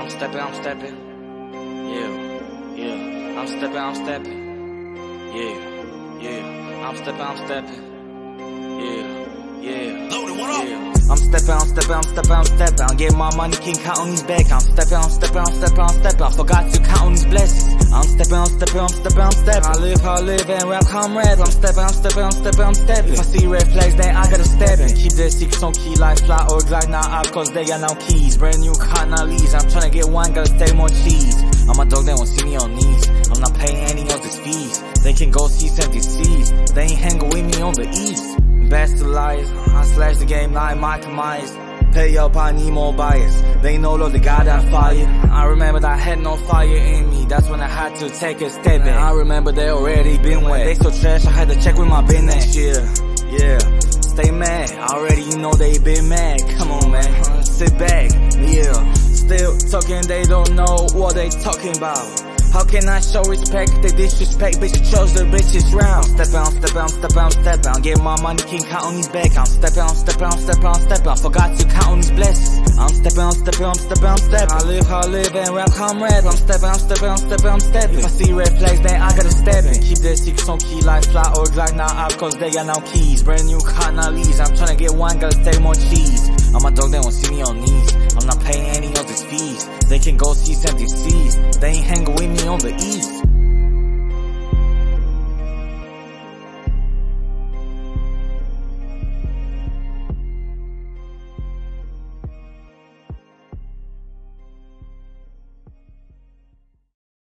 I'm stepping. Yeah. I'm stepping. Yeah. I'm stepping. Yeah. Loaded, what up? Yeah. I'm stepping. Get my money, can't count on these back. I'm stepping. Forgot to count on these blessings. I'm stepping. I live and rap comrades. I'm stepping. If I see red flags, then I gotta step in. Keep their secrets on key like fly or glide now out, cause they got no keys. Brand new car, now leads. I'm tryna get one, gotta stay more cheese. I'm a dog, they won't see me on knees. I'm not paying any of these fees. They can go see empty seas. They ain't hanging with me on the east. Best to lies, I slash the game like my demise. Pay up, I need more bias. They know Lord the God that fire. I remember that I had no fire in me. That's when I had to take a step in. I remember they already been wet. They so trash, I had to check with my business. Yeah. Stay mad. Already you know they been mad. Come on, man. Sit back. Yeah. Still talking, they don't know what they talking about. How can I show respect? They disrespect, bitch, chose the bitches round. Steppin'. Get my money, can't count on these back. I'm steppin'. Forgot to count on these blessings. I'm steppin'. I live and rap comrades. I'm steppin'. If I see red flags, then I gotta step in. Keep their secrets on key like fly or glide now out, cause they got no keys. Brand new car, now leads. I'm tryna get one, gotta stay more cheese. I'm a dog, they won't see me on knees. I'm not paying any of these fees. They can go see empty seas. They ain't hanging with me on the east.